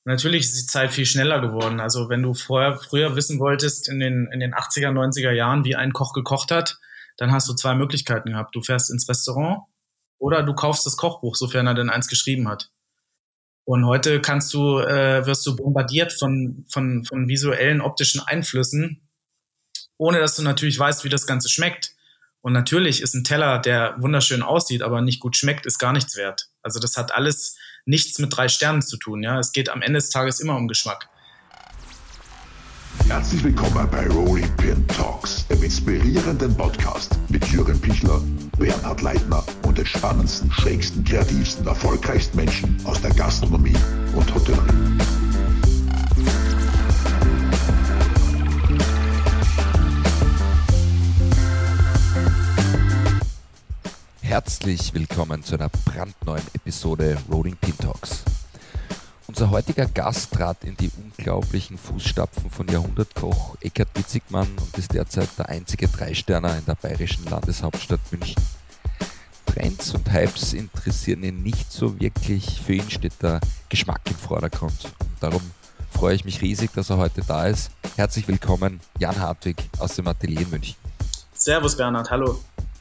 Natürlich ist die Zeit viel schneller geworden. Also wenn du früher wissen wolltest, in den 80er, 90er Jahren, wie ein Koch gekocht hat, dann hast du zwei Möglichkeiten gehabt. Du fährst ins Restaurant oder du kaufst das Kochbuch, sofern er denn eins geschrieben hat. Und heute wirst du bombardiert von visuellen, optischen Einflüssen, ohne dass du natürlich weißt, wie das Ganze schmeckt. Und natürlich ist ein Teller, der wunderschön aussieht, aber nicht gut schmeckt, ist gar nichts wert. Also das hat alles nichts mit 3 Sternen zu tun. Ja, es geht am Ende des Tages immer um Geschmack. Herzlich willkommen bei Rolling Pin Talks, dem inspirierenden Podcast mit Jürgen Pichler, Bernhard Leitner und den spannendsten, schrägsten, kreativsten, erfolgreichsten Menschen aus der Gastronomie und Hotellerie. Herzlich willkommen zu einer brandneuen Episode Rolling Pin Talks. Unser heutiger Gast trat in die unglaublichen Fußstapfen von Jahrhundertkoch Eckhard Witzigmann und ist derzeit der einzige 3-Sterner in der bayerischen Landeshauptstadt München. Trends und Hypes interessieren ihn nicht so wirklich, für ihn steht der Geschmack im Vordergrund. Und darum freue ich mich riesig, dass er heute da ist. Herzlich willkommen, Jan Hartwig aus dem Atelier in München. Servus Bernhard, hallo.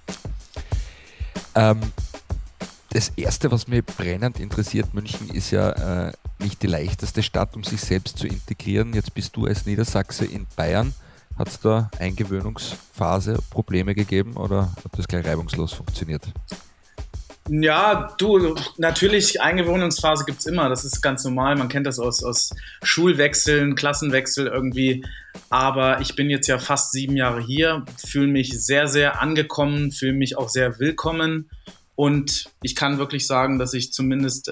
Das Erste, was mich brennend interessiert, München ist ja nicht die leichteste Stadt, um sich selbst zu integrieren. Jetzt bist du als Niedersachse in Bayern. Hat es da Eingewöhnungsphase, Probleme gegeben oder hat das gleich reibungslos funktioniert? Ja, natürlich, Eingewöhnungsphase gibt's immer, das ist ganz normal, man kennt das aus Schulwechseln, Klassenwechsel irgendwie, aber ich bin jetzt ja fast 7 Jahre hier, fühle mich sehr, sehr angekommen, fühle mich auch sehr willkommen und ich kann wirklich sagen, dass ich zumindest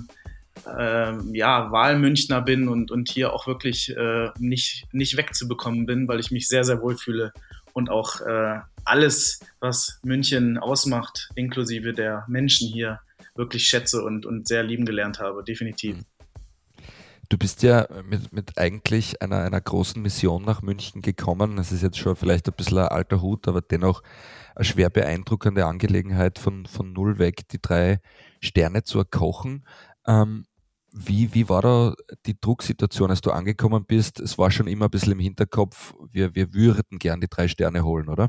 Wahlmünchner bin und hier auch wirklich nicht wegzubekommen bin, weil ich mich sehr, sehr wohl fühle und auch alles, was München ausmacht, inklusive der Menschen hier, wirklich schätze und sehr lieben gelernt habe, definitiv. Du bist ja mit eigentlich einer großen Mission nach München gekommen. Das ist jetzt schon vielleicht ein bisschen ein alter Hut, aber dennoch eine schwer beeindruckende Angelegenheit von null weg, die 3 Sterne zu erkochen. Wie war da die Drucksituation, als du angekommen bist? Es war schon immer ein bisschen im Hinterkopf, wir würden gern die 3 Sterne holen, oder?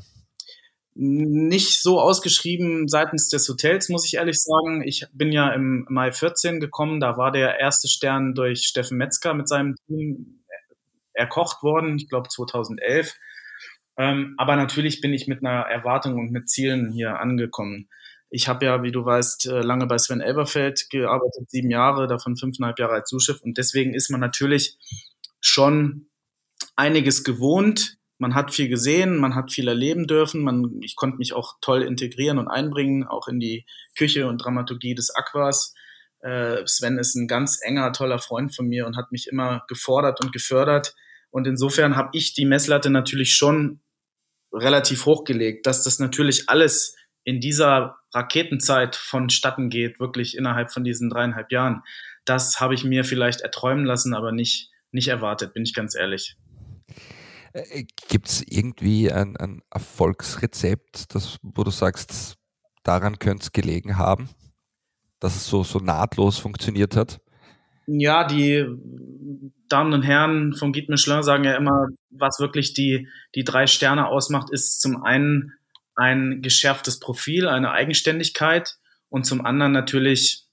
Nicht so ausgeschrieben seitens des Hotels, muss ich ehrlich sagen. Ich bin ja im Mai 14 gekommen, da war der erste Stern durch Steffen Metzger mit seinem Team erkocht worden, ich glaube 2011. Aber natürlich bin ich mit einer Erwartung und mit Zielen hier angekommen. Ich habe ja, wie du weißt, lange bei Sven Elberfeld gearbeitet, 7 Jahre, davon 5,5 Jahre als Sous-Chef. Und deswegen ist man natürlich schon einiges gewohnt. Man hat viel gesehen, man hat viel erleben dürfen. Ich konnte mich auch toll integrieren und einbringen, auch in die Küche und Dramaturgie des Aquas. Sven ist ein ganz enger, toller Freund von mir und hat mich immer gefordert und gefördert. Und insofern habe ich die Messlatte natürlich schon relativ hochgelegt, dass das natürlich alles in dieser Raketenzeit vonstatten geht, wirklich innerhalb von diesen 3,5 Jahren. Das habe ich mir vielleicht erträumen lassen, aber nicht erwartet, bin ich ganz ehrlich. Gibt es irgendwie ein Erfolgsrezept, wo du sagst, daran könnte es gelegen haben, dass es so nahtlos funktioniert hat? Ja, die Damen und Herren vom Guide Michelin sagen ja immer, was wirklich die 3 Sterne ausmacht, ist zum einen ein geschärftes Profil, eine Eigenständigkeit und zum anderen natürlich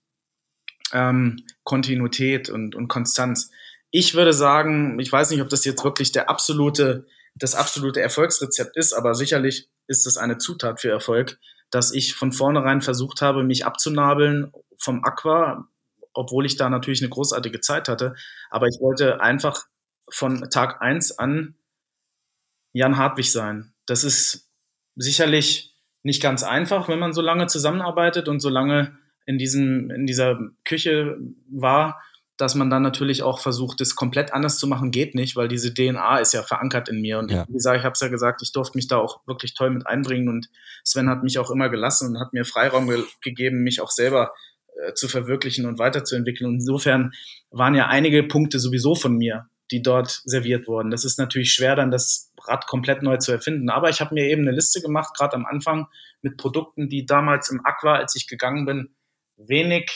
Kontinuität und Konstanz. Ich würde sagen, ich weiß nicht, ob das jetzt wirklich das absolute Erfolgsrezept ist, aber sicherlich ist es eine Zutat für Erfolg, dass ich von vornherein versucht habe, mich abzunabeln vom Aqua, obwohl ich da natürlich eine großartige Zeit hatte. Aber ich wollte einfach von Tag 1 an Jan Hartwig sein. Das ist sicherlich nicht ganz einfach, wenn man so lange zusammenarbeitet und so lange in dieser Küche war, dass man dann natürlich auch versucht, das komplett anders zu machen, geht nicht, weil diese DNA ist ja verankert in mir. Und Ja. wie gesagt, ich habe es ja gesagt, ich durfte mich da auch wirklich toll mit einbringen und Sven hat mich auch immer gelassen und hat mir Freiraum gegeben, mich auch selber zu verwirklichen und weiterzuentwickeln. Und insofern waren ja einige Punkte sowieso von mir, die dort serviert wurden. Das ist natürlich schwer, dann das Rad komplett neu zu erfinden. Aber ich habe mir eben eine Liste gemacht, gerade am Anfang, mit Produkten, die damals im Aqua, als ich gegangen bin, wenig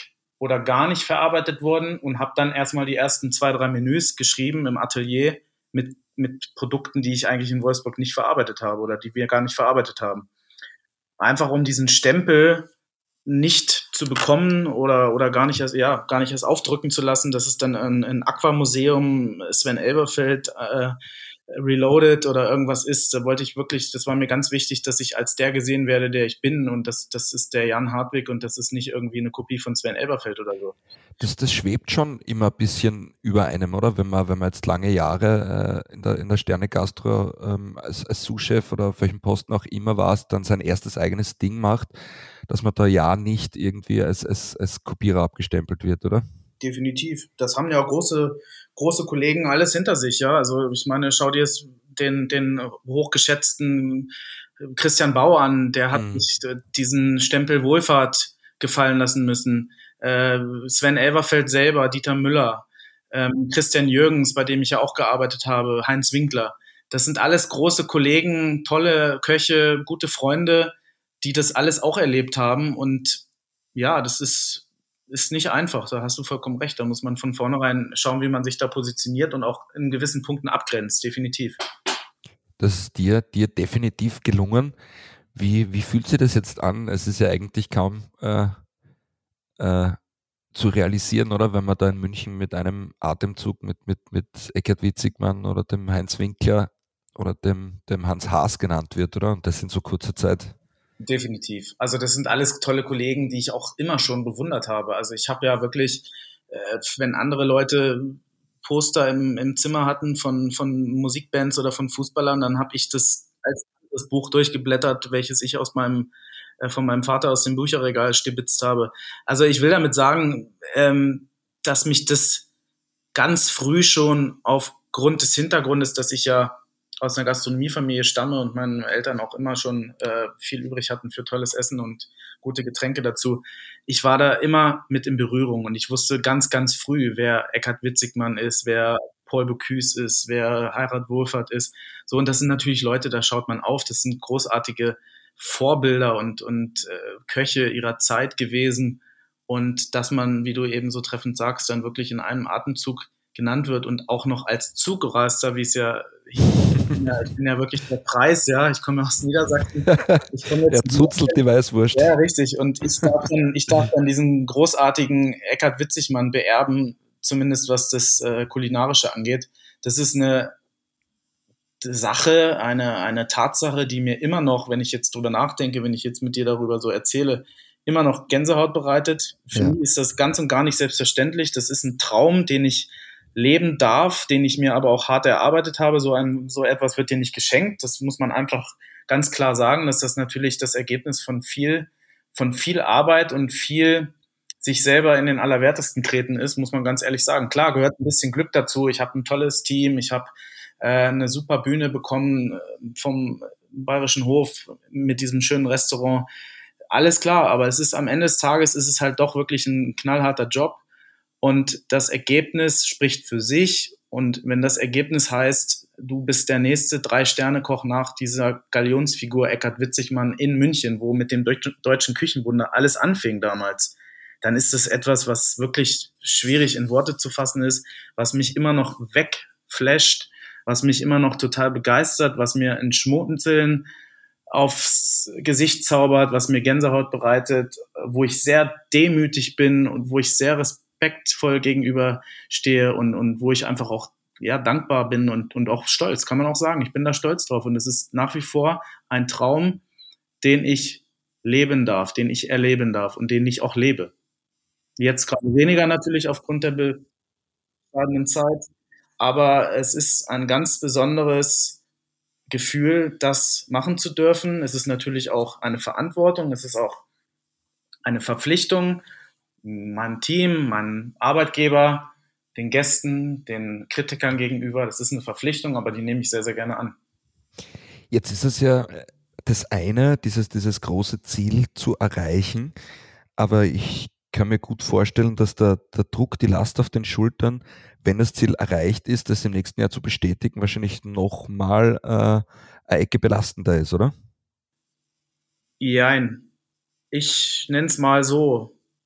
oder gar nicht verarbeitet wurden und habe dann erstmal die ersten 2, 3 Menüs geschrieben im Atelier mit Produkten, die ich eigentlich in Wolfsburg nicht verarbeitet habe oder die wir gar nicht verarbeitet haben. Einfach um diesen Stempel nicht zu bekommen oder gar nicht erst aufdrücken zu lassen, dass es dann ein Aquamuseum Sven Elberfeld Reloaded oder irgendwas ist. Da wollte ich wirklich, das war mir ganz wichtig, dass ich als der gesehen werde, der ich bin, und das ist der Jan Hartwig und das ist nicht irgendwie eine Kopie von Sven Elberfeld oder so. Das schwebt schon immer ein bisschen über einem, oder? Wenn man jetzt lange Jahre in der Sterne Gastro als Sous-Chef oder auf welchem Posten auch immer warst, dann sein erstes eigenes Ding macht, dass man da ja nicht irgendwie als Kopierer abgestempelt wird, oder? Definitiv. Das haben ja auch große Kollegen alles hinter sich, ja. Also ich meine, schau dir den hochgeschätzten Christian Bau an, der hat sich diesen Stempel Wohlfahrt gefallen lassen müssen. Sven Elverfeld selber, Dieter Müller, Christian Jürgens, bei dem ich ja auch gearbeitet habe, Heinz Winkler. Das sind alles große Kollegen, tolle Köche, gute Freunde, die das alles auch erlebt haben. Und ja, das ist nicht einfach, da hast du vollkommen recht. Da muss man von vornherein schauen, wie man sich da positioniert und auch in gewissen Punkten abgrenzt, definitiv. Das ist dir definitiv gelungen. Wie fühlt sich das jetzt an? Es ist ja eigentlich kaum zu realisieren, oder? Wenn man da in München mit einem Atemzug mit Eckhard Witzigmann oder dem Heinz Winkler oder dem Hans Haas genannt wird, oder? Und das in so kurzer Zeit. Definitiv. Also das sind alles tolle Kollegen, die ich auch immer schon bewundert habe. Also ich habe ja wirklich, wenn andere Leute Poster im Zimmer hatten von Musikbands oder von Fußballern, dann habe ich das als das Buch durchgeblättert, welches ich von meinem Vater aus dem Bücherregal stibitzt habe. Also ich will damit sagen, dass mich das ganz früh schon aufgrund des Hintergrundes, dass ich ja aus einer Gastronomiefamilie stamme und meine Eltern auch immer schon viel übrig hatten für tolles Essen und gute Getränke dazu. Ich war da immer mit in Berührung und ich wusste ganz, ganz früh, wer Eckhard Witzigmann ist, wer Paul Bocuse ist, wer Heirat Wohlfahrt ist. So, und das sind natürlich Leute, da schaut man auf. Das sind großartige Vorbilder und Köche ihrer Zeit gewesen. Und dass man, wie du eben so treffend sagst, dann wirklich in einem Atemzug genannt wird und auch noch als Zugreister, wie es ja ich bin ja wirklich der Preis, ja. Ich komme aus Niedersachsen. Der zuzelt die Weißwurst. Ja, richtig. Und ich darf dann diesen großartigen Eckhard Witzigmann beerben, zumindest was das Kulinarische angeht. Das ist eine Sache, eine Tatsache, die mir immer noch, wenn ich jetzt drüber nachdenke, wenn ich jetzt mit dir darüber so erzähle, immer noch Gänsehaut bereitet. Für mich ist das ganz und gar nicht selbstverständlich. Das ist ein Traum, den ich leben darf, den ich mir aber auch hart erarbeitet habe. So etwas wird dir nicht geschenkt. Das muss man einfach ganz klar sagen, dass das natürlich das Ergebnis von viel Arbeit und viel sich selber in den Allerwertesten treten ist, muss man ganz ehrlich sagen. Klar, gehört ein bisschen Glück dazu. Ich habe ein tolles Team, ich habe eine super Bühne bekommen vom Bayerischen Hof mit diesem schönen Restaurant. Alles klar, aber es ist am Ende des Tages ist es halt doch wirklich ein knallharter Job. Und das Ergebnis spricht für sich. Und wenn das Ergebnis heißt, du bist der nächste 3-Sterne-Koch nach dieser Galionsfigur Eckhard Witzigmann in München, wo mit dem Deutschen Küchenwunder alles anfing damals, dann ist das etwas, was wirklich schwierig in Worte zu fassen ist, was mich immer noch wegflasht, was mich immer noch total begeistert, was mir ein Schmunzeln aufs Gesicht zaubert, was mir Gänsehaut bereitet, wo ich sehr demütig bin und wo ich sehr respektvoll gegenüber stehe und wo ich einfach auch dankbar bin und auch stolz, kann man auch sagen. Ich bin da stolz drauf und es ist nach wie vor ein Traum, den ich leben darf, den ich erleben darf und den ich auch lebe. Jetzt gerade weniger natürlich aufgrund der bescheidenen Zeit, aber es ist ein ganz besonderes Gefühl, das machen zu dürfen. Es ist natürlich auch eine Verantwortung, es ist auch eine Verpflichtung, meinem Team, meinem Arbeitgeber, den Gästen, den Kritikern gegenüber. Das ist eine Verpflichtung, aber die nehme ich sehr, sehr gerne an. Jetzt ist es ja das eine, dieses große Ziel zu erreichen, aber ich kann mir gut vorstellen, dass der Druck, die Last auf den Schultern, wenn das Ziel erreicht ist, das im nächsten Jahr zu bestätigen, wahrscheinlich nochmal eine Ecke belastender ist, oder? Jein. Ich nenne es mal so.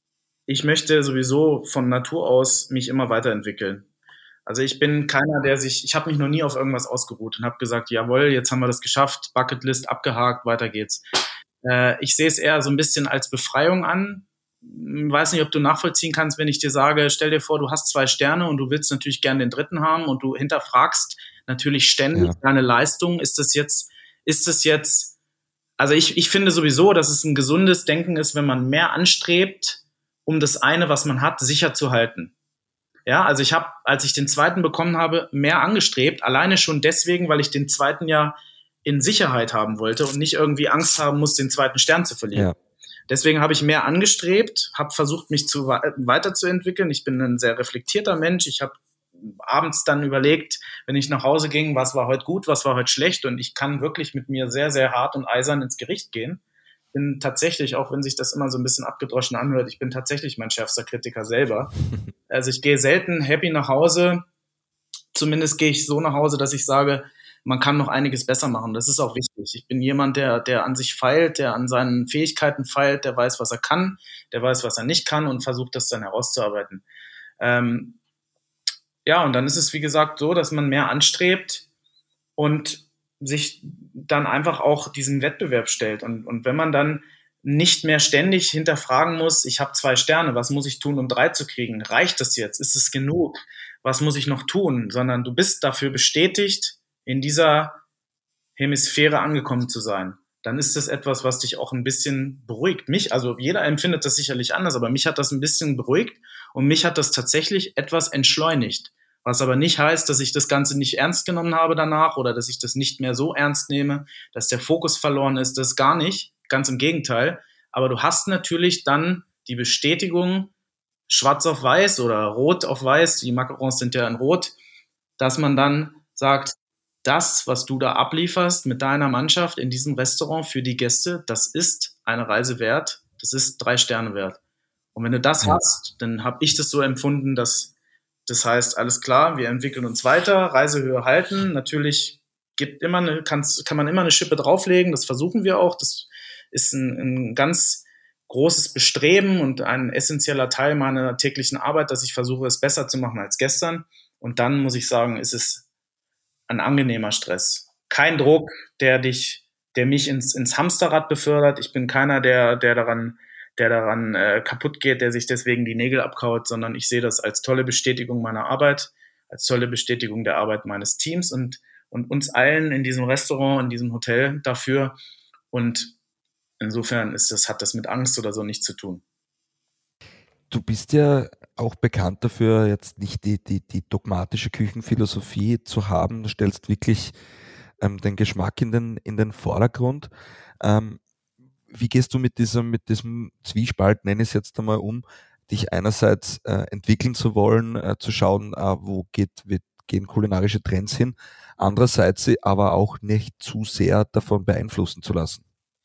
ich möchte sowieso von Natur aus mich immer weiterentwickeln. Also ich bin keiner, ich habe mich noch nie auf irgendwas ausgeruht und habe gesagt, jawohl, jetzt haben wir das geschafft, Bucketlist abgehakt, weiter geht's. Ich sehe es eher so ein bisschen als Befreiung an. Weiß nicht, ob du nachvollziehen kannst, wenn ich dir sage, stell dir vor, du hast 2 Sterne und du willst natürlich gerne den 3. haben und du hinterfragst natürlich ständig deine Leistung. Ist das jetzt, also ich finde sowieso, dass es ein gesundes Denken ist, wenn man mehr anstrebt, um das eine, was man hat, sicher zu halten. Ja, also ich habe, als ich den 2. bekommen habe, mehr angestrebt, alleine schon deswegen, weil ich den 2. ja in Sicherheit haben wollte und nicht irgendwie Angst haben muss, den 2. Stern zu verlieren. Ja. Deswegen habe ich mehr angestrebt, habe versucht, mich weiterzuentwickeln. Ich bin ein sehr reflektierter Mensch. Ich habe abends dann überlegt, wenn ich nach Hause ging, was war heute gut, was war heute schlecht. Und ich kann wirklich mit mir sehr, sehr hart und eisern ins Gericht gehen. Bin tatsächlich, auch wenn sich das immer so ein bisschen abgedroschen anhört, ich bin tatsächlich mein schärfster Kritiker selber. Also ich gehe selten happy nach Hause. Zumindest gehe ich so nach Hause, dass ich sage, man kann noch einiges besser machen. Das ist auch wichtig. Ich bin jemand, der an sich feilt, der an seinen Fähigkeiten feilt, der weiß, was er kann, der weiß, was er nicht kann und versucht, das dann herauszuarbeiten. Ja, und dann ist es, wie gesagt, so, dass man mehr anstrebt und sich dann einfach auch diesem Wettbewerb stellt. Und wenn man dann nicht mehr ständig hinterfragen muss, ich habe 2 Sterne, was muss ich tun, um 3 zu kriegen? Reicht das jetzt? Ist es genug? Was muss ich noch tun? Sondern du bist dafür bestätigt, in dieser Hemisphäre angekommen zu sein, dann ist das etwas, was dich auch ein bisschen beruhigt. Also jeder empfindet das sicherlich anders, aber mich hat das ein bisschen beruhigt und mich hat das tatsächlich etwas entschleunigt. Was aber nicht heißt, dass ich das Ganze nicht ernst genommen habe danach oder dass ich das nicht mehr so ernst nehme, dass der Fokus verloren ist. Das gar nicht, ganz im Gegenteil. Aber du hast natürlich dann die Bestätigung, schwarz auf weiß oder rot auf weiß, die Macarons sind ja in rot, dass man dann sagt, das, was du da ablieferst mit deiner Mannschaft in diesem Restaurant für die Gäste, das ist eine Reise wert, das ist 3 Sterne wert. Und wenn du das hast, dann habe ich das so empfunden, dass das heißt, alles klar, wir entwickeln uns weiter, Reisehöhe halten. Natürlich kann man immer eine Schippe drauflegen, das versuchen wir auch. Das ist ein ganz großes Bestreben und ein essentieller Teil meiner täglichen Arbeit, dass ich versuche, es besser zu machen als gestern. Und dann muss ich sagen, ist es ein angenehmer Stress. Kein Druck, der mich ins Hamsterrad befördert. Ich bin keiner, der daran kaputt geht, der sich deswegen die Nägel abkaut, sondern ich sehe das als tolle Bestätigung meiner Arbeit, als tolle Bestätigung der Arbeit meines Teams und uns allen in diesem Restaurant, in diesem Hotel dafür. Und insofern hat das mit Angst oder so nichts zu tun. Du bist ja auch bekannt dafür, jetzt nicht die dogmatische Küchenphilosophie zu haben. Du stellst wirklich den Geschmack in den Vordergrund. Wie gehst du mit diesem Zwiespalt, nenne ich es jetzt einmal dich einerseits entwickeln zu wollen, zu schauen, wo gehen kulinarische Trends hin, andererseits sie aber auch nicht zu sehr davon beeinflussen zu lassen?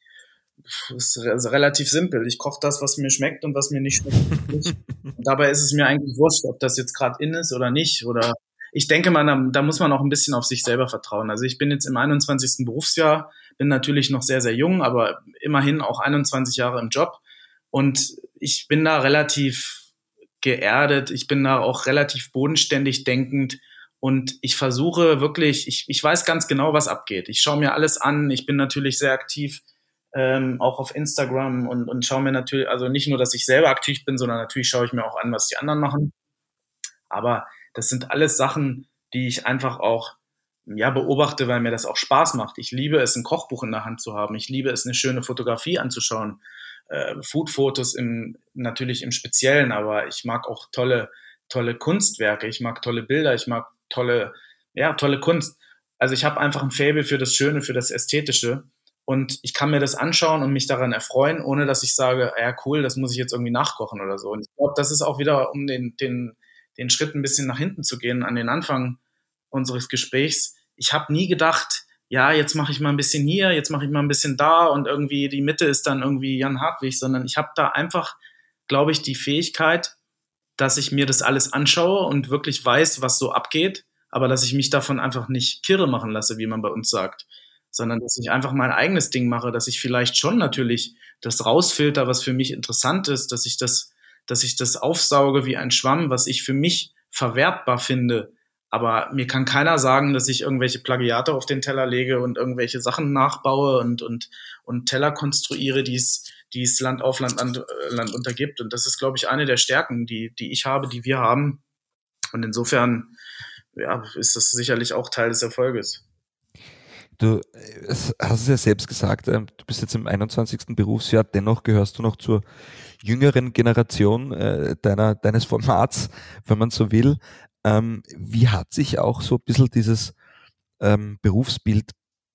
Das ist also relativ simpel. Ich koche das, was mir schmeckt und was mir nicht schmeckt. Und dabei ist es mir eigentlich wurscht, ob das jetzt gerade in ist oder nicht. Oder ich denke mal, da muss man auch ein bisschen auf sich selber vertrauen. Also ich bin jetzt im 21. Berufsjahr, bin natürlich noch sehr, sehr jung, aber immerhin auch 21 Jahre im Job. Und ich bin da relativ geerdet. Ich bin da auch relativ bodenständig denkend. Und ich versuche wirklich, ich weiß ganz genau, was abgeht. Ich schaue mir alles an. Ich bin natürlich sehr aktiv, auch auf Instagram und schaue mir natürlich, also nicht nur, dass ich selber aktiv bin, sondern natürlich schaue ich mir auch an, was die anderen machen. Aber das sind alles Sachen, die ich einfach auch beobachte, weil mir das auch Spaß macht. Ich liebe es, ein Kochbuch in der Hand zu haben. Ich liebe es, eine schöne Fotografie anzuschauen. Foodfotos natürlich im Speziellen, aber ich mag auch tolle Kunstwerke. Ich mag tolle Bilder. Ich mag tolle Kunst. Also ich habe einfach ein Faible für das Schöne, für das Ästhetische. Und ich kann mir das anschauen und mich daran erfreuen, ohne dass ich sage, ja cool, das muss ich jetzt irgendwie nachkochen oder so. Und ich glaube, das ist auch wieder, um den Schritt ein bisschen nach hinten zu gehen, an den Anfang unseres Gesprächs. Ich habe nie gedacht, ja, jetzt mache ich mal ein bisschen hier, jetzt mache ich mal ein bisschen da und irgendwie die Mitte ist dann irgendwie Jan Hartwig, sondern ich habe da einfach, glaube ich, die Fähigkeit, dass ich mir das alles anschaue und wirklich weiß, was so abgeht, aber dass ich mich davon einfach nicht kirre machen lasse, wie man bei uns sagt, sondern dass ich einfach mein eigenes Ding mache, dass ich vielleicht schon natürlich das rausfilter, was für mich interessant ist, dass ich das dass ich das aufsauge wie ein Schwamm, was ich für mich verwertbar finde. Aber mir kann keiner sagen, dass ich irgendwelche Plagiate auf den Teller lege und irgendwelche Sachen nachbaue und Teller konstruiere, die es Land auf Land untergibt. Und das ist, glaube ich, eine der Stärken, die ich habe, die wir haben. Und insofern ist das sicherlich auch Teil des Erfolges. Du hast es ja selbst gesagt, du bist jetzt im 21. Berufsjahr, dennoch gehörst du noch zur jüngeren Generation deines Formats, wenn man so will. Wie hat sich auch so ein bisschen dieses Berufsbild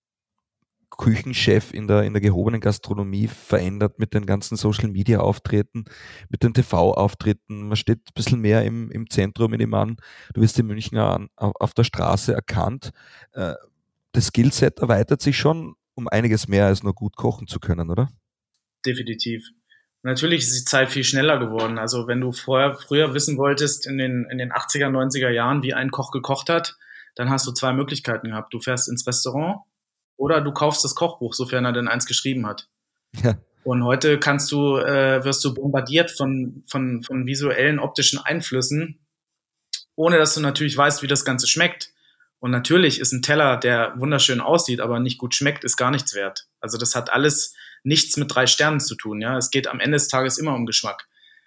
Küchenchef in der gehobenen Gastronomie verändert mit den ganzen Social-Media-Auftritten, mit den TV-Auftritten? Man steht ein bisschen mehr im Zentrum, in dem Mann. Du wirst in München auf der Straße erkannt. Das Skillset erweitert sich schon um einiges mehr als nur gut kochen zu können, oder? Definitiv. Natürlich ist die Zeit viel schneller geworden. Also wenn du früher wissen wolltest, in den 80er, 90er Jahren, wie ein Koch gekocht hat, dann hast du 2 Möglichkeiten gehabt. Du fährst ins Restaurant oder du kaufst das Kochbuch, sofern er denn eins geschrieben hat. Ja. Und heute wirst du bombardiert von visuellen, optischen Einflüssen, ohne dass du natürlich weißt, wie das Ganze schmeckt. Und natürlich ist ein Teller, der wunderschön aussieht, aber nicht gut schmeckt, ist gar nichts wert. Also das hat alles nichts mit 3 Sternen zu tun. Ja, es geht am Ende des Tages immer um Geschmack.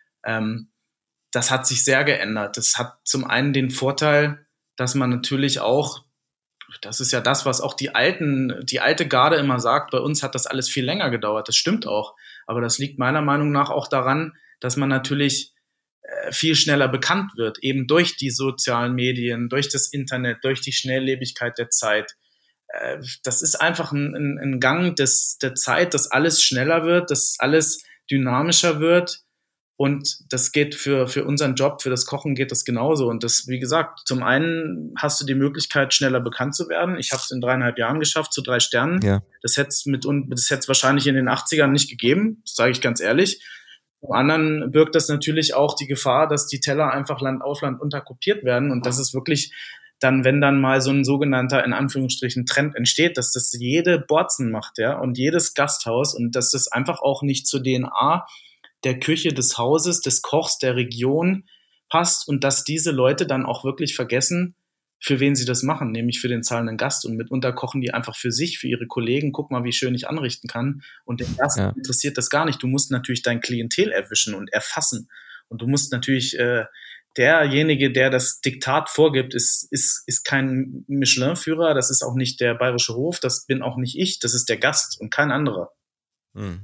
Das hat sich sehr geändert. Das hat zum einen den Vorteil, dass man natürlich auch, das ist ja das, was auch die alte Garde immer sagt, bei uns hat das alles viel länger gedauert. Das stimmt auch. Aber das liegt meiner Meinung nach auch daran, dass man natürlich viel schneller bekannt wird, eben durch die sozialen Medien, durch das Internet, durch die Schnelllebigkeit der Zeit. Das ist einfach ein Gang der Zeit, dass alles schneller wird, dass alles dynamischer wird. Und das geht für unseren Job, für das Kochen geht das genauso. Und das, wie gesagt, zum einen hast du die Möglichkeit, schneller bekannt zu werden. Ich habe es in 3,5 Jahren geschafft, zu 3 Sternen. Ja. Das hätte es wahrscheinlich in den 80ern nicht gegeben, das sage ich ganz ehrlich. Zum anderen birgt das natürlich auch die Gefahr, dass die Teller einfach Land auf Land unterkopiert werden. Und das ist wirklich dann, wenn dann mal so ein sogenannter, in Anführungsstrichen, Trend entsteht, dass das jede Borzen macht, ja, und jedes Gasthaus, und dass das einfach auch nicht zur DNA der Küche, des Hauses, des Kochs, der Region passt und dass diese Leute dann auch wirklich vergessen, für wen sie das machen, nämlich für den zahlenden Gast. Und mitunter kochen die einfach für sich, für ihre Kollegen. Guck mal, wie schön ich anrichten kann. Und den Gast interessiert das gar nicht. Du musst natürlich dein Klientel erwischen und erfassen. Und du musst natürlich, derjenige, der das Diktat vorgibt, ist kein Michelin-Führer. Das ist auch nicht der Bayerische Hof. Das bin auch nicht ich. Das ist der Gast und kein anderer. Hm.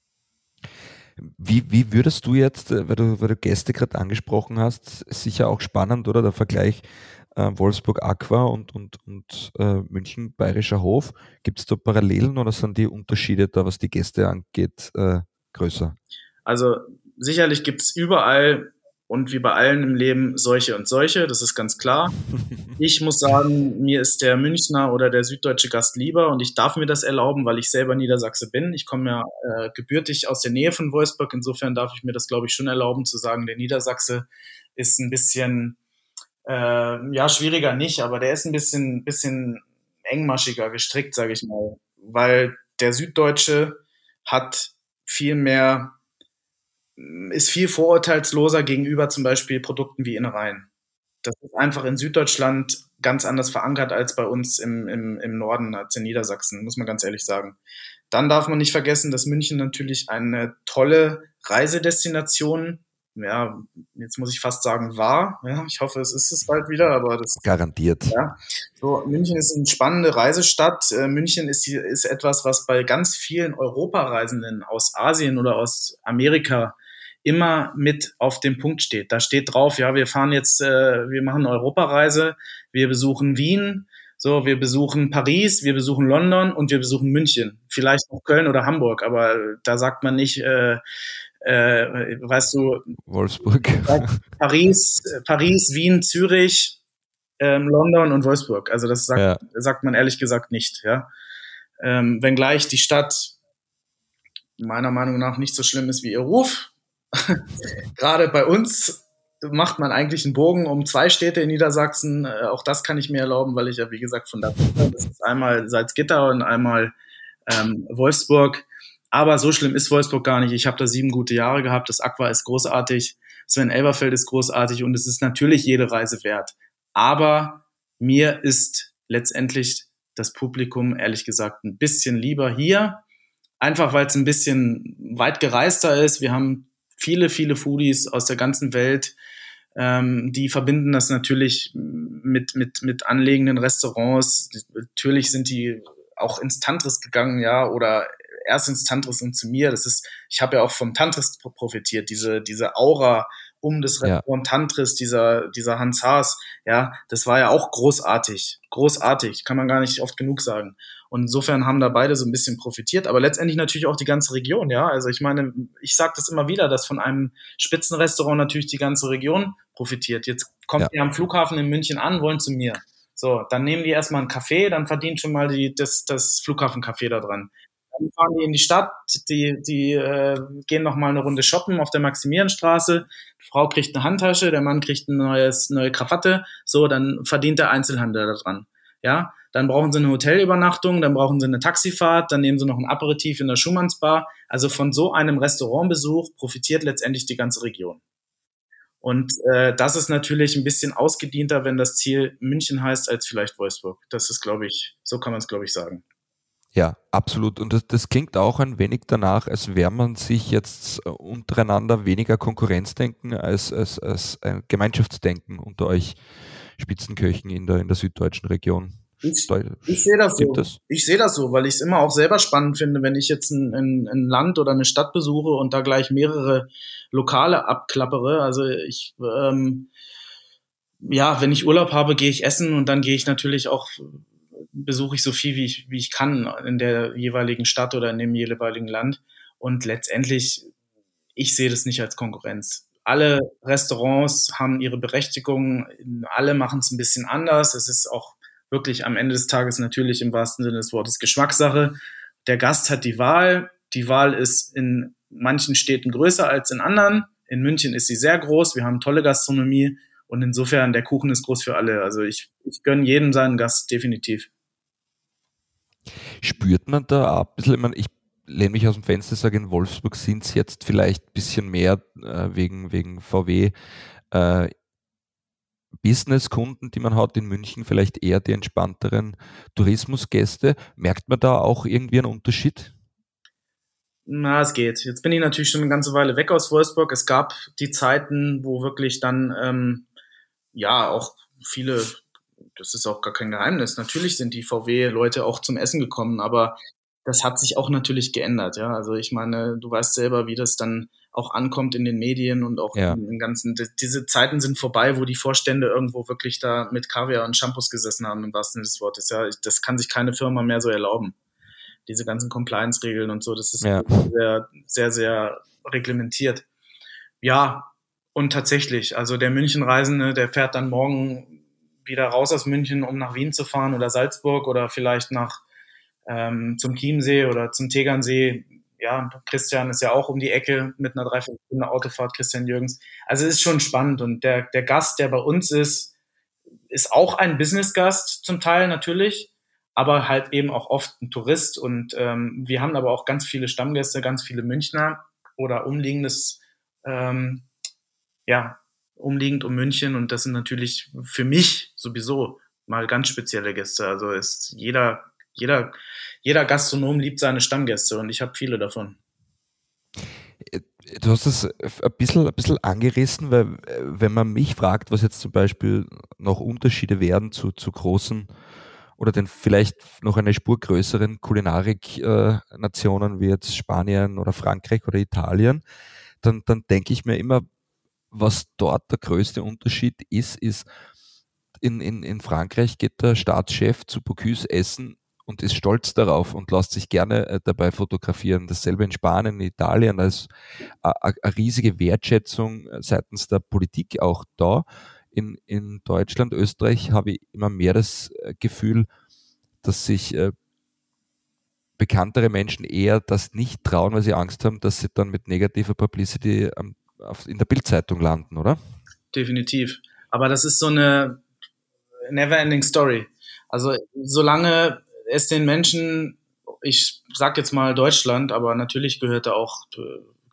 Wie würdest du jetzt, weil du Gäste gerade angesprochen hast, sicher auch spannend, oder der Vergleich Wolfsburg Aqua und München Bayerischer Hof. Gibt es da Parallelen oder sind die Unterschiede da, was die Gäste angeht, größer? Also sicherlich gibt es überall und wie bei allen im Leben solche und solche, das ist ganz klar. Ich muss sagen, mir ist der Münchner oder der süddeutsche Gast lieber und ich darf mir das erlauben, weil ich selber Niedersachse bin. Ich komme ja gebürtig aus der Nähe von Wolfsburg, insofern darf ich mir das, glaube ich, schon erlauben zu sagen, der Niedersachse ist ein bisschen, schwieriger nicht, aber der ist ein bisschen engmaschiger gestrickt, sage ich mal, weil der Süddeutsche ist viel vorurteilsloser gegenüber zum Beispiel Produkten wie Innereien. Das ist einfach in Süddeutschland ganz anders verankert als bei uns im Norden, als in Niedersachsen, muss man ganz ehrlich sagen. Dann darf man nicht vergessen, dass München natürlich eine tolle Reisedestination, ja, jetzt muss ich fast sagen, war. Ja, ich hoffe, es ist es bald wieder, aber das garantiert. Ja, so, München ist eine spannende Reisestadt. München ist etwas, was bei ganz vielen Europareisenden aus Asien oder aus Amerika immer mit auf dem Punkt steht. Da steht drauf, ja, wir machen eine Europareise, wir besuchen Wien, so, wir besuchen Paris, wir besuchen London und wir besuchen München. Vielleicht noch Köln oder Hamburg, aber da sagt man nicht, weißt du, Wolfsburg. Paris, Wien, Zürich, London und Wolfsburg. Also das sagt man ehrlich gesagt nicht. Ja? Wenngleich die Stadt meiner Meinung nach nicht so schlimm ist wie ihr Ruf. Gerade bei uns macht man eigentlich einen Bogen um 2 Städte in Niedersachsen. Auch das kann ich mir erlauben, weil ich ja, wie gesagt, von da bin. Das ist einmal Salzgitter und einmal Wolfsburg. Aber so schlimm ist Wolfsburg gar nicht. Ich habe da 7 gute Jahre gehabt. Das Aqua ist großartig. Sven Elberfeld ist großartig und es ist natürlich jede Reise wert. Aber mir ist letztendlich das Publikum, ehrlich gesagt, ein bisschen lieber hier. Einfach, weil es ein bisschen weit gereister ist. Wir haben viele, viele Foodies aus der ganzen Welt. Die verbinden das natürlich mit anlegenden Restaurants. Natürlich sind die auch ins Tantris gegangen, ja, oder erst ins Tantris und zu mir. Ich habe ja auch vom Tantris profitiert, diese Aura um das Restaurant Tantris, dieser Hans Haas, ja, das war ja auch großartig, kann man gar nicht oft genug sagen. Und insofern haben da beide so ein bisschen profitiert, aber letztendlich natürlich auch die ganze Region, ja. Also ich meine, ich sage das immer wieder, dass von einem Spitzenrestaurant natürlich die ganze Region profitiert. Jetzt kommt ihr am Flughafen in München an, wollen zu mir. So, dann nehmen die erstmal einen Kaffee, dann verdient schon mal das Flughafencafé da dran. Dann fahren die in die Stadt, die gehen noch mal eine Runde shoppen auf der Maximilianstraße. Die Frau kriegt eine Handtasche, der Mann kriegt eine neue Krawatte. So, dann verdient der Einzelhandel da dran. Ja, dann brauchen sie eine Hotelübernachtung, dann brauchen sie eine Taxifahrt, dann nehmen sie noch ein Aperitif in der Schumannsbar. Also von so einem Restaurantbesuch profitiert letztendlich die ganze Region. Und das ist natürlich ein bisschen ausgedienter, wenn das Ziel München heißt, als vielleicht Wolfsburg. Das ist, glaube ich, so kann man es, glaube ich, sagen. Ja, absolut. Und das klingt auch ein wenig danach, als wäre man sich jetzt untereinander weniger Konkurrenzdenken als ein Gemeinschaftsdenken unter euch Spitzenköchen in der süddeutschen Region. Ich sehe das so. Ich sehe das so, weil ich es immer auch selber spannend finde, wenn ich jetzt ein Land oder eine Stadt besuche und da gleich mehrere Lokale abklappere. Also wenn ich Urlaub habe, gehe ich essen und dann gehe ich natürlich auch, besuche ich so viel, wie ich kann in der jeweiligen Stadt oder in dem jeweiligen Land. Und letztendlich, ich sehe das nicht als Konkurrenz. Alle Restaurants haben ihre Berechtigung, alle machen es ein bisschen anders. Es ist auch wirklich am Ende des Tages natürlich im wahrsten Sinne des Wortes Geschmackssache. Der Gast hat die Wahl. Die Wahl ist in manchen Städten größer als in anderen. In München ist sie sehr groß. Wir haben tolle Gastronomie und insofern der Kuchen ist groß für alle. Also ich gönne jedem seinen Gast definitiv. Spürt man da ein bisschen, ich lehne mich aus dem Fenster, sage, in Wolfsburg sind es jetzt vielleicht ein bisschen mehr wegen VW Businesskunden, die man hat, in München vielleicht eher die entspannteren Tourismusgäste. Merkt man da auch irgendwie einen Unterschied? Na, es geht. Jetzt bin ich natürlich schon eine ganze Weile weg aus Wolfsburg. Es gab die Zeiten, wo wirklich dann auch viele, das ist auch gar kein Geheimnis, natürlich sind die VW-Leute auch zum Essen gekommen, aber das hat sich auch natürlich geändert, ja. Also ich meine, du weißt selber, wie das dann auch ankommt in den Medien und auch in den ganzen, diese Zeiten sind vorbei, wo die Vorstände irgendwo wirklich da mit Kaviar und Shampoos gesessen haben, im wahrsten Sinne des Wortes, ja. Das kann sich keine Firma mehr so erlauben. Diese ganzen Compliance-Regeln und so, das ist sehr, sehr, sehr reglementiert. Ja, und tatsächlich, also der Münchenreisende, der fährt dann morgen wieder raus aus München, um nach Wien zu fahren oder Salzburg oder vielleicht zum Chiemsee oder zum Tegernsee. Ja, Christian ist ja auch um die Ecke mit einer 3-4-Stunden Autofahrt, Christian Jürgens. Also es ist schon spannend und der Gast, der bei uns ist auch ein Business-Gast zum Teil natürlich, aber halt eben auch oft ein Tourist und wir haben aber auch ganz viele Stammgäste, ganz viele Münchner oder umliegendes, umliegend um München und das sind natürlich für mich sowieso mal ganz spezielle Gäste. Also ist jeder Gastronom liebt seine Stammgäste und ich habe viele davon. Du hast es ein bisschen angerissen, weil wenn man mich fragt, was jetzt zum Beispiel noch Unterschiede wären zu großen oder den vielleicht noch eine Spur größeren Kulinarik-Nationen wie jetzt Spanien oder Frankreich oder Italien, dann denke ich mir immer, was dort der größte Unterschied ist in Frankreich geht der Staatschef zu Bocuse essen und ist stolz darauf und lässt sich gerne dabei fotografieren. Dasselbe in Spanien, in Italien, als eine riesige Wertschätzung seitens der Politik auch da. In Deutschland, Österreich habe ich immer mehr das Gefühl, dass sich bekanntere Menschen eher das nicht trauen, weil sie Angst haben, dass sie dann mit negativer Publicity in der Bildzeitung landen, oder? Definitiv. Aber das ist so eine never-ending Story. Also solange es den Menschen, ich sag jetzt mal Deutschland, aber natürlich gehört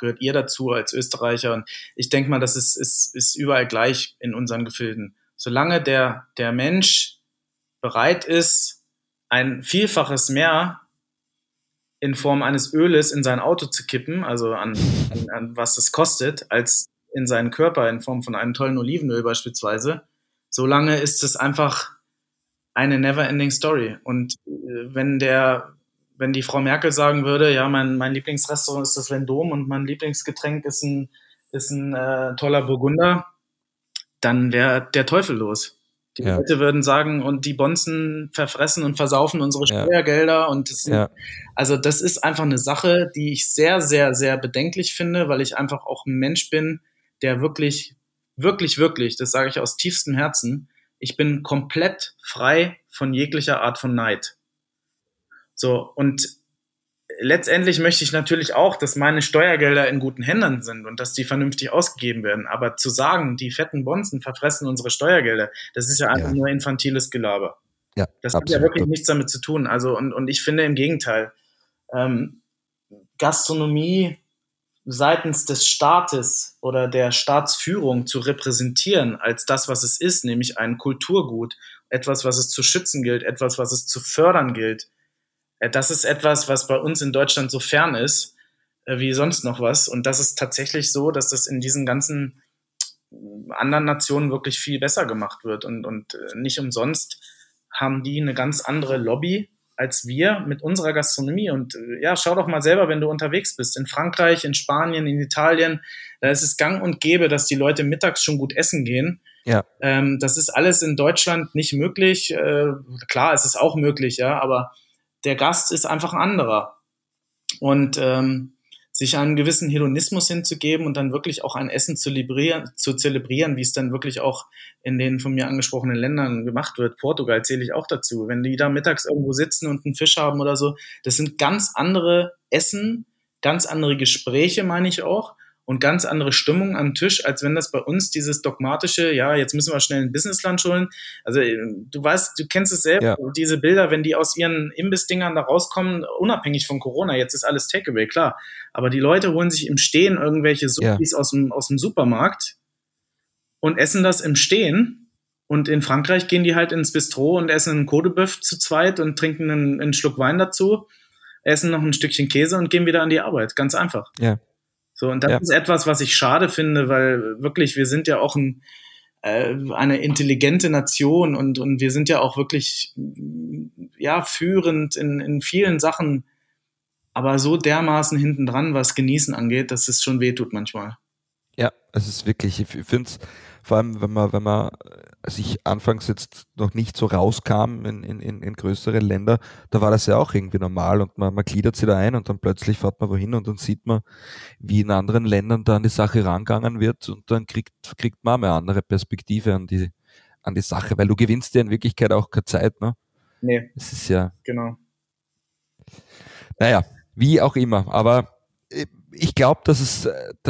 gehört ihr dazu als Österreicher. Und ich denke mal, das ist überall gleich in unseren Gefilden. Solange der Mensch bereit ist, ein Vielfaches mehr in Form eines Öles in sein Auto zu kippen, also an was das kostet, als in seinen Körper in Form von einem tollen Olivenöl beispielsweise, solange ist es einfach eine never-ending Story. Und wenn die Frau Merkel sagen würde, ja, mein Lieblingsrestaurant ist das Vendôme und mein Lieblingsgetränk ist ein toller Burgunder, dann wäre der Teufel los. Die Leute würden sagen, und die Bonzen verfressen und versaufen unsere Steuergelder. Und also das ist einfach eine Sache, die ich sehr, sehr, sehr bedenklich finde, weil ich einfach auch ein Mensch bin, der wirklich, wirklich, wirklich, das sage ich aus tiefstem Herzen, ich bin komplett frei von jeglicher Art von Neid. So, und letztendlich möchte ich natürlich auch, dass meine Steuergelder in guten Händen sind und dass die vernünftig ausgegeben werden. Aber zu sagen, die fetten Bonzen verfressen unsere Steuergelder, das ist ja einfach nur infantiles Gelaber. Ja, das hat ja wirklich nichts damit zu tun. Also, und ich finde im Gegenteil, Gastronomie seitens des Staates oder der Staatsführung zu repräsentieren als das, was es ist, nämlich ein Kulturgut, etwas, was es zu schützen gilt, etwas, was es zu fördern gilt. Das ist etwas, was bei uns in Deutschland so fern ist, wie sonst noch was. Und das ist tatsächlich so, dass das in diesen ganzen anderen Nationen wirklich viel besser gemacht wird. Und nicht umsonst haben die eine ganz andere Lobby als wir mit unserer Gastronomie. Und ja, schau doch mal selber, wenn du unterwegs bist. In Frankreich, in Spanien, in Italien, da ist es gang und gäbe, dass die Leute mittags schon gut essen gehen. Ja. Das ist alles in Deutschland nicht möglich. Klar, es ist auch möglich, ja, aber der Gast ist einfach ein anderer. Und sich einen gewissen Hedonismus hinzugeben und dann wirklich auch ein Essen zu zelebrieren, wie es dann wirklich auch in den von mir angesprochenen Ländern gemacht wird. Portugal zähle ich auch dazu. Wenn die da mittags irgendwo sitzen und einen Fisch haben oder so, das sind ganz andere Essen, ganz andere Gespräche, meine ich auch, und ganz andere Stimmung am Tisch, als wenn das bei uns dieses dogmatische, ja, jetzt müssen wir schnell ein Businessland holen. Also du weißt, du kennst es selbst, diese Bilder, wenn die aus ihren Imbissdingern da rauskommen, unabhängig von Corona, jetzt ist alles Takeaway, klar. Aber die Leute holen sich im Stehen irgendwelche Suppis aus dem Supermarkt und essen das im Stehen. Und in Frankreich gehen die halt ins Bistro und essen einen Côte-Bœuf zu zweit und trinken einen Schluck Wein dazu, essen noch ein Stückchen Käse und gehen wieder an die Arbeit. Ganz einfach. Ja. So, und das ist etwas, was ich schade finde, weil wirklich, wir sind ja auch eine intelligente Nation und wir sind ja auch wirklich führend in vielen Sachen, aber so dermaßen hinten dran, was Genießen angeht, dass es schon wehtut manchmal. Ja, es ist wirklich, ich finde es, vor allem wenn man sich anfangs jetzt noch nicht so rauskam in größere Länder, da war das ja auch irgendwie normal und man gliedert sich da ein und dann plötzlich fährt man wohin und dann sieht man, wie in anderen Ländern da an die Sache rangegangen wird und dann kriegt man eine andere Perspektive an die Sache, weil du gewinnst ja in Wirklichkeit auch keine Zeit, ne? Nee. Es ist ja... Genau. Naja, wie auch immer, aber ich glaube, dass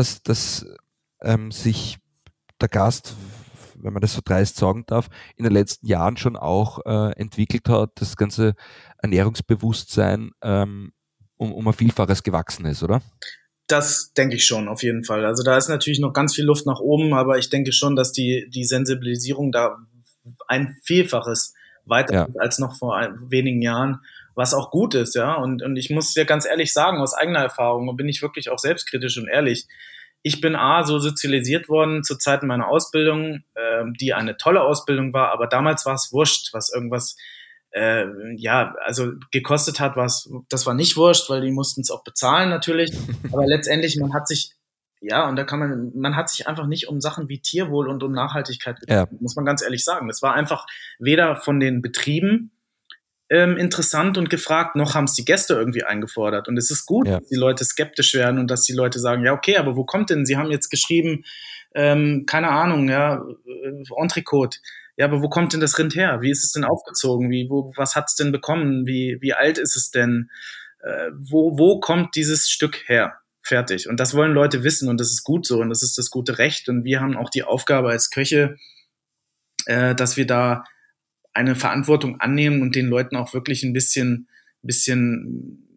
sich der Gast, wenn man das so dreist sagen darf, in den letzten Jahren schon auch entwickelt hat, das ganze Ernährungsbewusstsein um ein Vielfaches gewachsen ist, oder? Das denke ich schon, auf jeden Fall. Also da ist natürlich noch ganz viel Luft nach oben, aber ich denke schon, dass die Sensibilisierung da ein Vielfaches weiter ist als noch vor wenigen Jahren, was auch gut ist, ja. Und ich muss dir ganz ehrlich sagen, aus eigener Erfahrung, bin ich wirklich auch selbstkritisch und ehrlich, ich bin so sozialisiert worden zu Zeiten meiner Ausbildung, die eine tolle Ausbildung war, aber damals war es wurscht, was irgendwas gekostet hat, das war nicht wurscht, weil die mussten es auch bezahlen natürlich, aber letztendlich man hat sich einfach nicht um Sachen wie Tierwohl und um Nachhaltigkeit gekümmert, muss man ganz ehrlich sagen. Das war einfach weder von den Betrieben interessant und gefragt, noch haben es die Gäste irgendwie eingefordert. Und es ist gut, dass die Leute skeptisch werden und dass die Leute sagen, ja, okay, aber wo kommt denn? Sie haben jetzt geschrieben, keine Ahnung, Entrecote. Ja, aber wo kommt denn das Rind her? Wie ist es denn aufgezogen? Was hat es denn bekommen? Wie alt ist es denn? Wo kommt dieses Stück her? Fertig. Und das wollen Leute wissen und das ist gut so und das ist das gute Recht. Und wir haben auch die Aufgabe als Köche, dass wir da eine Verantwortung annehmen und den Leuten auch wirklich ein bisschen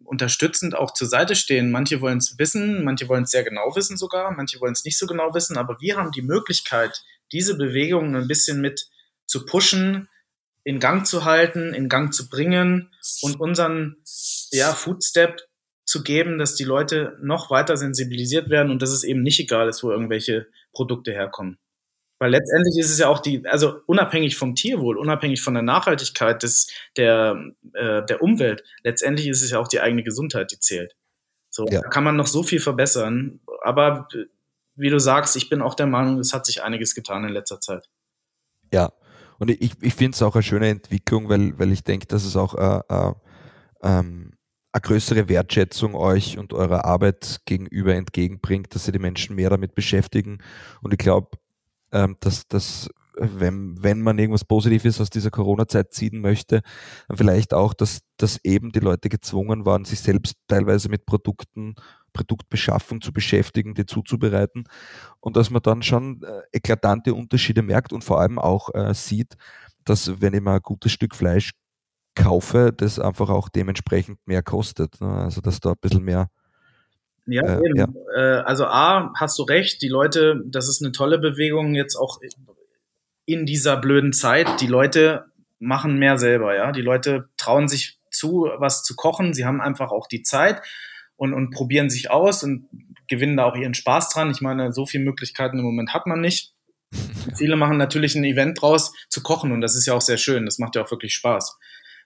unterstützend auch zur Seite stehen. Manche wollen es wissen, manche wollen es sehr genau wissen sogar, manche wollen es nicht so genau wissen, aber wir haben die Möglichkeit, diese Bewegungen ein bisschen mit zu pushen, in Gang zu halten, in Gang zu bringen und unseren Footstep zu geben, dass die Leute noch weiter sensibilisiert werden und dass es eben nicht egal ist, wo irgendwelche Produkte herkommen. Weil letztendlich ist es ja auch also unabhängig vom Tierwohl, unabhängig von der Nachhaltigkeit der Umwelt, letztendlich ist es ja auch die eigene Gesundheit, die zählt. So, da kann man noch so viel verbessern, aber wie du sagst, ich bin auch der Meinung, es hat sich einiges getan in letzter Zeit. Ja, und ich finde es auch eine schöne Entwicklung, weil ich denke, dass es auch eine größere Wertschätzung euch und eurer Arbeit gegenüber entgegenbringt, dass sie die Menschen mehr damit beschäftigen. Und ich glaube, dass wenn man irgendwas Positives aus dieser Corona-Zeit ziehen möchte, vielleicht auch, dass eben die Leute gezwungen waren, sich selbst teilweise mit Produktbeschaffung zu beschäftigen, die zuzubereiten, und dass man dann schon eklatante Unterschiede merkt und vor allem auch sieht, dass, wenn ich mal ein gutes Stück Fleisch kaufe, das einfach auch dementsprechend mehr kostet, ne? Also dass da ein bisschen mehr. Ja, eben. Ja. Also hast du recht, die Leute, das ist eine tolle Bewegung jetzt auch in dieser blöden Zeit. Die Leute machen mehr selber, ja. Die Leute trauen sich zu, was zu kochen. Sie haben einfach auch die Zeit und probieren sich aus und gewinnen da auch ihren Spaß dran. Ich meine, so viele Möglichkeiten im Moment hat man nicht. Viele machen natürlich ein Event draus zu kochen und das ist ja auch sehr schön. Das macht ja auch wirklich Spaß.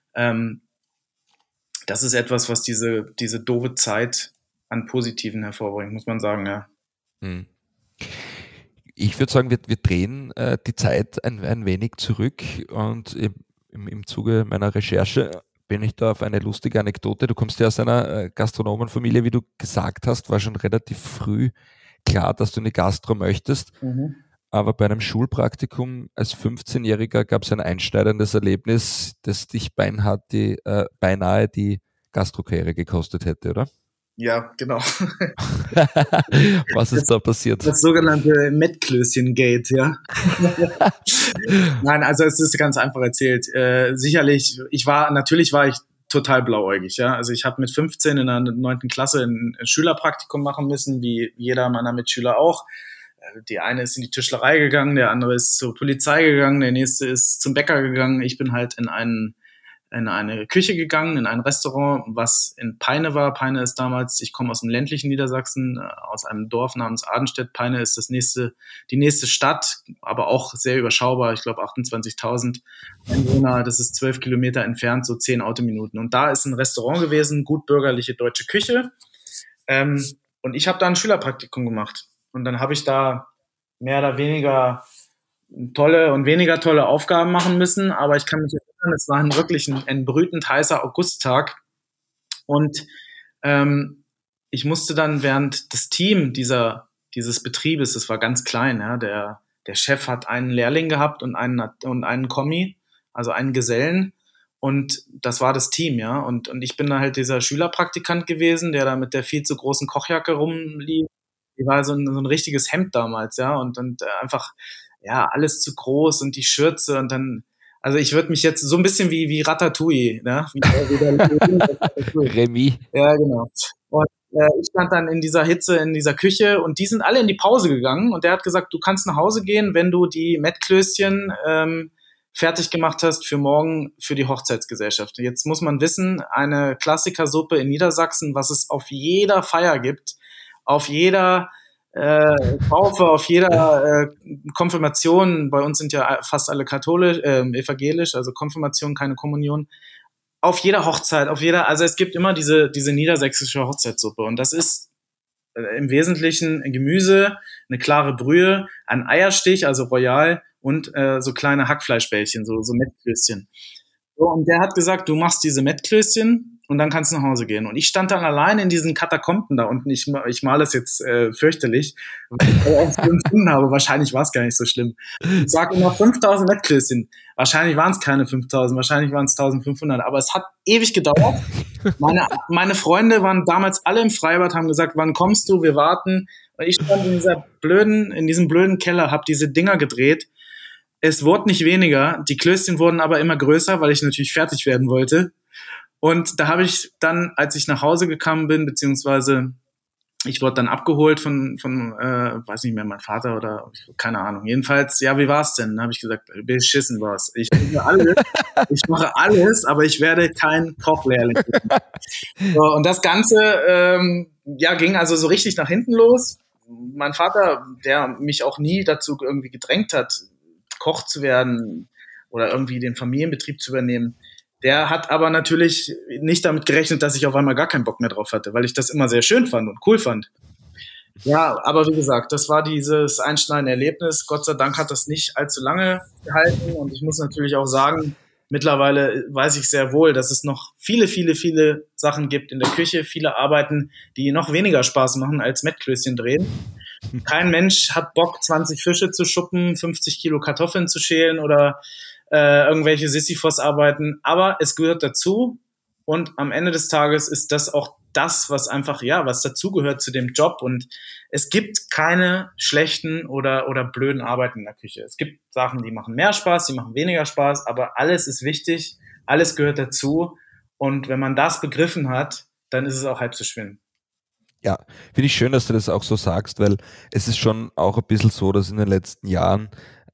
Das ist etwas, was diese doofe Zeit an Positiven hervorbringt, muss man sagen, ja. Ich würde sagen, wir drehen die Zeit ein wenig zurück und im Zuge meiner Recherche bin ich da auf eine lustige Anekdote. Du kommst ja aus einer Gastronomenfamilie, wie du gesagt hast, war schon relativ früh klar, dass du eine Gastro möchtest. Mhm. Aber bei einem Schulpraktikum als 15-Jähriger gab es ein einschneidendes Erlebnis, das dich beinahe die Gastrokarriere gekostet hätte, oder? Ja, genau. Was ist da passiert? Das sogenannte Mettklößchen-Gate, ja. Nein, also es ist ganz einfach erzählt. Sicherlich, natürlich war ich total blauäugig, ja. Also ich habe mit 15 in der 9. Klasse ein Schülerpraktikum machen müssen, wie jeder meiner Mitschüler auch. Die eine ist in die Tischlerei gegangen, der andere ist zur Polizei gegangen, der nächste ist zum Bäcker gegangen. Ich bin halt in eine Küche gegangen, in ein Restaurant, was in Peine war. Peine ist damals, ich komme aus dem ländlichen Niedersachsen, aus einem Dorf namens Adenstedt. Peine ist die nächste Stadt, aber auch sehr überschaubar. Ich glaube 28.000 Einwohner. Das ist 12 Kilometer entfernt, so 10 Autominuten. Und da ist ein Restaurant gewesen, gut bürgerliche deutsche Küche. Und ich habe da ein Schülerpraktikum gemacht. Und dann habe ich da mehr oder weniger tolle und weniger tolle Aufgaben machen müssen. Aber ich kann mich erinnern, es war wirklich ein brütend heißer Augusttag. Und ich musste dann während das Team dieses Betriebes, das war ganz klein, ja, der Chef hat einen Lehrling gehabt und einen Kommi, also einen Gesellen. Und das war das Team, ja. Und ich bin da halt dieser Schülerpraktikant gewesen, der da mit der viel zu großen Kochjacke rumlief. Die war so ein richtiges Hemd damals, ja, und einfach, ja, alles zu groß und die Schürze und dann, also ich würde mich jetzt so ein bisschen wie Ratatouille, ne? Remy. Ja, genau. Und ich stand dann in dieser Hitze, in dieser Küche und die sind alle in die Pause gegangen und der hat gesagt, du kannst nach Hause gehen, wenn du die Mettklößchen fertig gemacht hast für morgen für die Hochzeitsgesellschaft. Jetzt muss man wissen, eine Klassikersuppe in Niedersachsen, was es auf jeder Feier gibt, auf jeder Taufe, auf jeder Konfirmation, bei uns sind ja fast alle katholisch, evangelisch, also Konfirmation, keine Kommunion, auf jeder Hochzeit, also es gibt immer diese niedersächsische Hochzeitssuppe und das ist im Wesentlichen Gemüse, eine klare Brühe, ein Eierstich, also royal und so kleine Hackfleischbällchen, so Mettklößchen. So, und der hat gesagt, du machst diese Mettklößchen und dann kannst du nach Hause gehen. Und ich stand dann allein in diesen Katakomben da unten. Ich male es jetzt fürchterlich, weil ich auch so empfunden habe. Wahrscheinlich war es gar nicht so schlimm. Ich sage immer 5.000 Mettklößchen. Wahrscheinlich waren es keine 5.000, wahrscheinlich waren es 1.500. Aber es hat ewig gedauert. Meine Freunde waren damals alle im Freibad, haben gesagt, wann kommst du? Wir warten. Und ich stand in diesem blöden Keller, habe diese Dinger gedreht. Es wurde nicht weniger. Die Klößchen wurden aber immer größer, weil ich natürlich fertig werden wollte. Und da habe ich dann, als ich nach Hause gekommen bin, beziehungsweise ich wurde dann abgeholt von weiß nicht mehr, mein Vater oder keine Ahnung. Jedenfalls, ja, wie war's denn? Dann habe ich gesagt, beschissen war's. Ich mache alles, aber ich werde kein Kochlehrling. So, und das Ganze ging also so richtig nach hinten los. Mein Vater, der mich auch nie dazu irgendwie gedrängt hat, Koch zu werden oder irgendwie den Familienbetrieb zu übernehmen, der hat aber natürlich nicht damit gerechnet, dass ich auf einmal gar keinen Bock mehr drauf hatte, weil ich das immer sehr schön fand und cool fand. Ja, aber wie gesagt, das war dieses einschneidende Erlebnis. Gott sei Dank hat das nicht allzu lange gehalten. Und ich muss natürlich auch sagen, mittlerweile weiß ich sehr wohl, dass es noch viele, viele, viele Sachen gibt in der Küche, viele Arbeiten, die noch weniger Spaß machen als Mettklößchen drehen. Kein Mensch hat Bock, 20 Fische zu schuppen, 50 Kilo Kartoffeln zu schälen oder irgendwelche Sisyphos-Arbeiten, aber es gehört dazu und am Ende des Tages ist das auch das, was einfach, was dazugehört zu dem Job und es gibt keine schlechten oder blöden Arbeiten in der Küche. Es gibt Sachen, die machen mehr Spaß, die machen weniger Spaß, aber alles ist wichtig, alles gehört dazu und wenn man das begriffen hat, dann ist es auch halb so schlimm. Ja, finde ich schön, dass du das auch so sagst, weil es ist schon auch ein bisschen so, dass in den letzten Jahren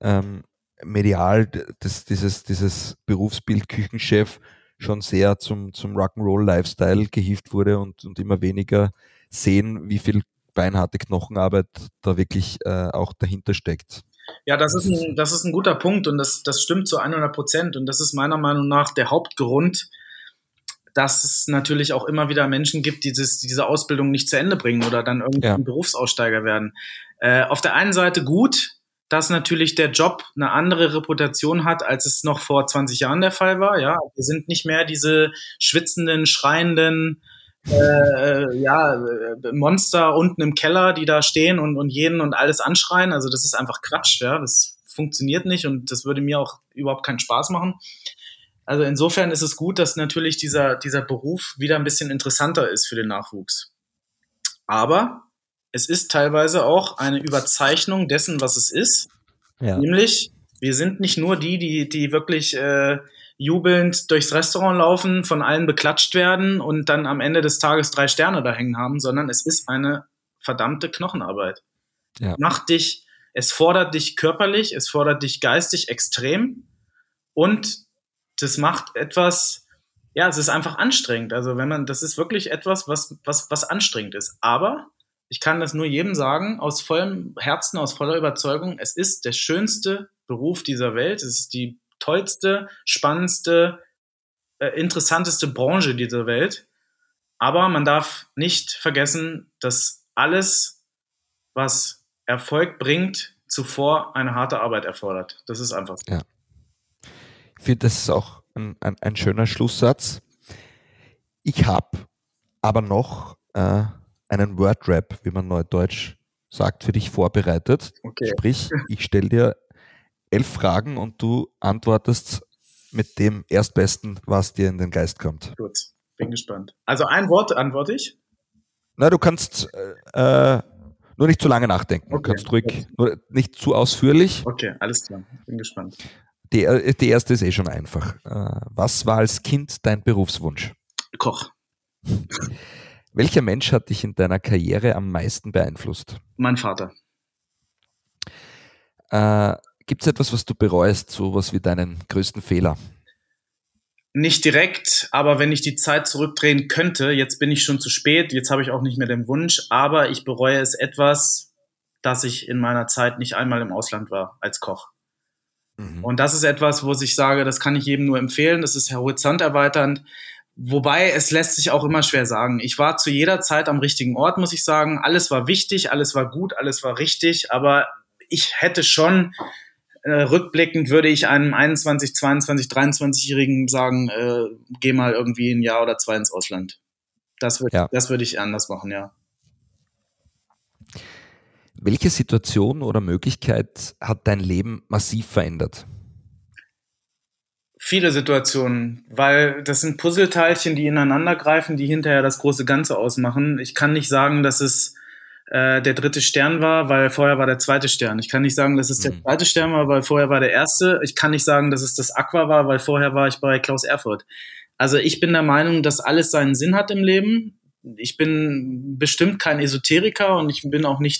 medial dieses Berufsbild Küchenchef schon sehr zum Rock'n'Roll-Lifestyle gehievt wurde und immer weniger sehen, wie viel beinharte Knochenarbeit da wirklich auch dahinter steckt. Ja, das ist ein guter Punkt und das stimmt zu 100% und das ist meiner Meinung nach der Hauptgrund, dass es natürlich auch immer wieder Menschen gibt, die diese Ausbildung nicht zu Ende bringen oder dann irgendwie ein Berufsaussteiger werden. Auf der einen Seite gut, dass natürlich der Job eine andere Reputation hat, als es noch vor 20 Jahren der Fall war. Ja, wir sind nicht mehr diese schwitzenden, schreienden Monster unten im Keller, die da stehen und jeden und alles anschreien. Also das ist einfach Quatsch. Ja, das funktioniert nicht und das würde mir auch überhaupt keinen Spaß machen. Also insofern ist es gut, dass natürlich dieser Beruf wieder ein bisschen interessanter ist für den Nachwuchs. Aber es ist teilweise auch eine Überzeichnung dessen, was es ist. Ja. Nämlich, wir sind nicht nur die wirklich jubelnd durchs Restaurant laufen, von allen beklatscht werden und dann am Ende des Tages 3 Sterne da hängen haben, sondern es ist eine verdammte Knochenarbeit. Ja. Es fordert dich körperlich, es fordert dich geistig extrem und das macht etwas, es ist einfach anstrengend. Also das ist wirklich etwas, was anstrengend ist. Aber ich kann das nur jedem sagen, aus vollem Herzen, aus voller Überzeugung, es ist der schönste Beruf dieser Welt. Es ist die tollste, spannendste, interessanteste Branche dieser Welt. Aber man darf nicht vergessen, dass alles, was Erfolg bringt, zuvor eine harte Arbeit erfordert. Das ist einfach so. Ja. Ich finde, das ist auch ein schöner Schlusssatz. Ich habe aber noch einen Word-Rap, wie man neudeutsch sagt, für dich vorbereitet. Okay. Sprich, ich stelle dir 11 Fragen und du antwortest mit dem Erstbesten, was dir in den Geist kommt. Gut, bin gespannt. Also ein Wort antworte ich? Na, du kannst nur nicht zu lange nachdenken. Okay. Du kannst ruhig, nur nicht zu ausführlich. Okay, alles klar. Bin gespannt. Die erste ist schon einfach. Was war als Kind dein Berufswunsch? Koch. Welcher Mensch hat dich in deiner Karriere am meisten beeinflusst? Mein Vater. Gibt es etwas, was du bereust, sowas wie deinen größten Fehler? Nicht direkt, aber wenn ich die Zeit zurückdrehen könnte, jetzt bin ich schon zu spät, jetzt habe ich auch nicht mehr den Wunsch, aber ich bereue es etwas, dass ich in meiner Zeit nicht einmal im Ausland war als Koch. Mhm. Und das ist etwas, wo ich sage, das kann ich jedem nur empfehlen, das ist horizonterweiternd. Wobei, es lässt sich auch immer schwer sagen. Ich war zu jeder Zeit am richtigen Ort, muss ich sagen. Alles war wichtig, alles war gut, alles war richtig. Aber ich hätte schon, rückblickend würde ich einem 21, 22, 23-Jährigen sagen, geh mal irgendwie ein Jahr oder 2 ins Ausland. Das würde ich anders machen, ja. Welche Situation oder Möglichkeit hat dein Leben massiv verändert? Viele Situationen, weil das sind Puzzleteilchen, die ineinander greifen, die hinterher das große Ganze ausmachen. Ich kann nicht sagen, dass es der 3. Stern war, weil vorher war der 2. Stern. Ich kann nicht sagen, dass es der 2. Stern war, weil vorher war der 1. Ich kann nicht sagen, dass es das Aqua war, weil vorher war ich bei Klaus Erfurt. Also ich bin der Meinung, dass alles seinen Sinn hat im Leben. Ich bin bestimmt kein Esoteriker und ich bin auch nicht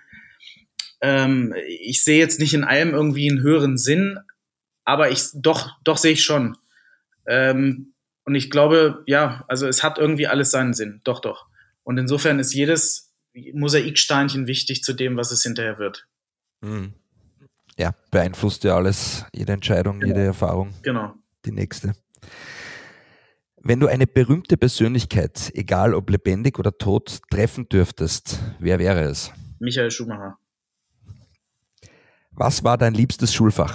ich sehe jetzt nicht in allem irgendwie einen höheren Sinn, aber doch sehe ich schon. Und ich glaube, ja, also es hat irgendwie alles seinen Sinn. Doch. Und insofern ist jedes Mosaiksteinchen wichtig zu dem, was es hinterher wird. Mhm. Ja, beeinflusst ja alles, jede Entscheidung, Genau. jede Erfahrung, Genau. die nächste. Wenn du eine berühmte Persönlichkeit, egal ob lebendig oder tot, treffen dürftest, wer wäre es? Michael Schumacher. Was war dein liebstes Schulfach?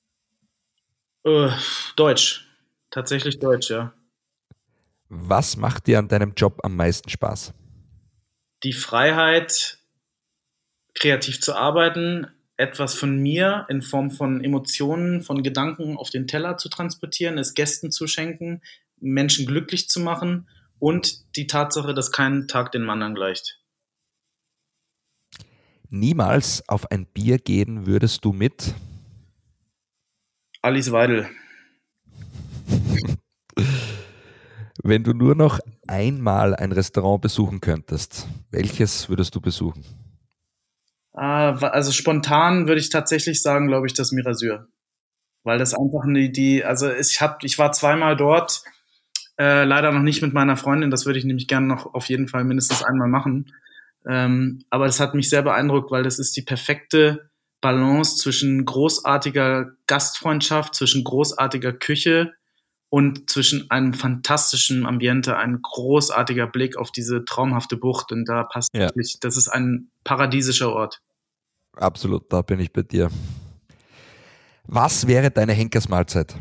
Deutsch. Tatsächlich Deutsch, ja. Was macht dir an deinem Job am meisten Spaß? Die Freiheit, kreativ zu arbeiten, etwas von mir in Form von Emotionen, von Gedanken auf den Teller zu transportieren, es Gästen zu schenken, Menschen glücklich zu machen und die Tatsache, dass kein Tag den anderen gleicht. Niemals auf ein Bier gehen würdest du mit? Alice Weidel. Wenn du nur noch einmal ein Restaurant besuchen könntest, welches würdest du besuchen? Also spontan würde ich tatsächlich sagen, glaube ich, das Mirasur. Weil das einfach ich war zweimal dort, leider noch nicht mit meiner Freundin, das würde ich nämlich gerne noch auf jeden Fall mindestens einmal machen. Aber das hat mich sehr beeindruckt, weil das ist die perfekte Balance zwischen großartiger Gastfreundschaft, zwischen großartiger Küche und zwischen einem fantastischen Ambiente, ein großartiger Blick auf diese traumhafte Bucht. Und da passt Ja. wirklich, das ist ein paradiesischer Ort. Absolut, da bin ich bei dir. Was wäre deine Henkersmahlzeit?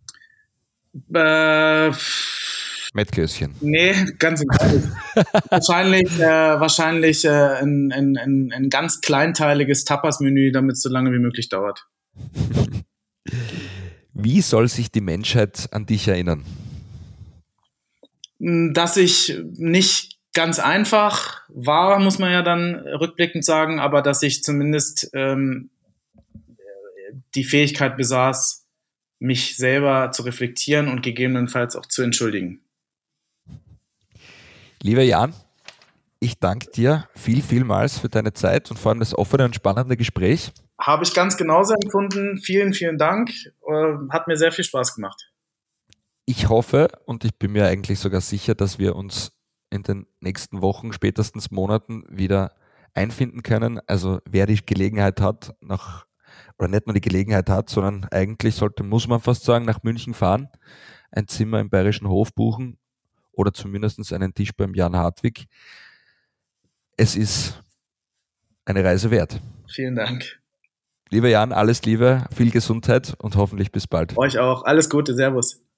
Mettklößchen. Nee, ganz im Ernst. Wahrscheinlich ein ganz kleinteiliges Tapas-Menü, damit es so lange wie möglich dauert. Wie soll sich die Menschheit an dich erinnern? Dass ich nicht ganz einfach war, muss man ja dann rückblickend sagen, aber dass ich zumindest die Fähigkeit besaß, mich selber zu reflektieren und gegebenenfalls auch zu entschuldigen. Lieber Jan, ich danke dir vielmals für deine Zeit und vor allem das offene und spannende Gespräch. Habe ich ganz genauso empfunden. Vielen Dank. Hat mir sehr viel Spaß gemacht. Ich hoffe und ich bin mir eigentlich sogar sicher, dass wir uns in den nächsten Wochen, spätestens Monaten wieder einfinden können. Also wer die Gelegenheit hat, oder nicht nur die Gelegenheit hat, sondern eigentlich muss man fast sagen, nach München fahren, ein Zimmer im Bayerischen Hof buchen oder zumindest einen Tisch beim Jan Hartwig. Es ist eine Reise wert. Vielen Dank. Lieber Jan, alles Liebe, viel Gesundheit und hoffentlich bis bald. Euch auch. Alles Gute. Servus.